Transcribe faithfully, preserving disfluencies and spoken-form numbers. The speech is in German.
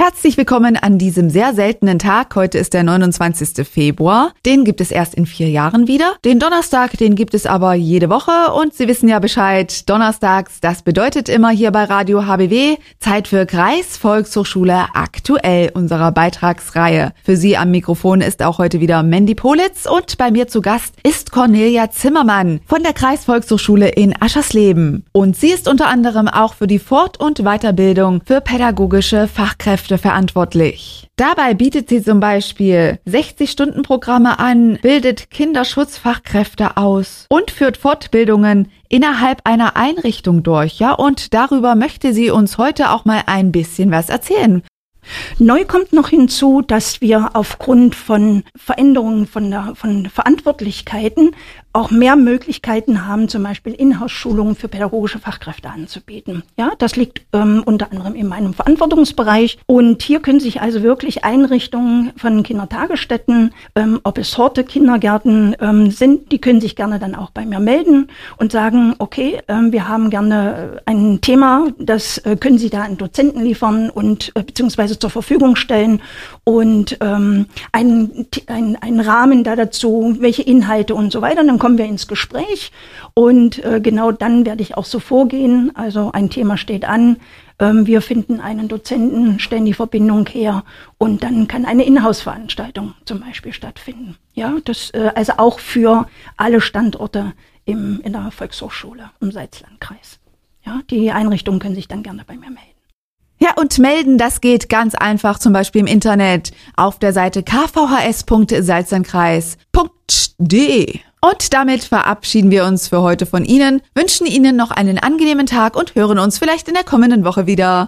Herzlich willkommen an diesem sehr seltenen Tag. Heute ist der neunundzwanzigster Februar. Den gibt es erst in vier Jahren wieder. Den Donnerstag, den gibt es aber jede Woche. Und Sie wissen ja Bescheid, donnerstags, das bedeutet immer hier bei Radio H B W Zeit für Kreisvolkshochschule aktuell unserer Beitragsreihe. Für Sie am Mikrofon ist auch heute wieder Mandy Politz und bei mir zu Gast ist Cornelia Zimmermann von der Kreisvolkshochschule in Aschersleben. Und sie ist unter anderem auch für die Fort- und Weiterbildung für pädagogische Fachkräfte verantwortlich. Dabei bietet sie zum Beispiel sechzig-Stunden-Programme an, bildet Kinderschutzfachkräfte aus und führt Fortbildungen innerhalb einer Einrichtung durch. Ja, und darüber möchte sie uns heute auch mal ein bisschen was erzählen. Neu kommt noch hinzu, dass wir aufgrund von Veränderungen von, der, von Verantwortlichkeiten auch mehr Möglichkeiten haben, zum Beispiel Inhouse-Schulungen für pädagogische Fachkräfte anzubieten. Ja, das liegt ähm, unter anderem in meinem Verantwortungsbereich. Und hier können sich also wirklich Einrichtungen von Kindertagesstätten, ähm, ob es Horte, Kindergärten ähm, sind, die können sich gerne dann auch bei mir melden und sagen, okay, ähm, wir haben gerne ein Thema, das äh, können Sie da an Dozenten liefern und äh, beziehungsweise zur Verfügung stellen und ähm, einen ein Rahmen da dazu, welche Inhalte und so weiter. Dann kommen wir ins Gespräch und äh, genau dann werde ich auch so vorgehen. Also ein Thema steht an, ähm, wir finden einen Dozenten, stellen die Verbindung her und dann kann eine Inhouse-Veranstaltung zum Beispiel stattfinden. Ja, das äh, also auch für alle Standorte im, in der Volkshochschule im Salzlandkreis. Ja, die Einrichtungen können sich dann gerne bei mir melden. Ja, und melden, das geht ganz einfach, zum Beispiel im Internet auf der Seite k v h s punkt salzlandkreis punkt d e. Und damit verabschieden wir uns für heute von Ihnen, wünschen Ihnen noch einen angenehmen Tag und hören uns vielleicht in der kommenden Woche wieder.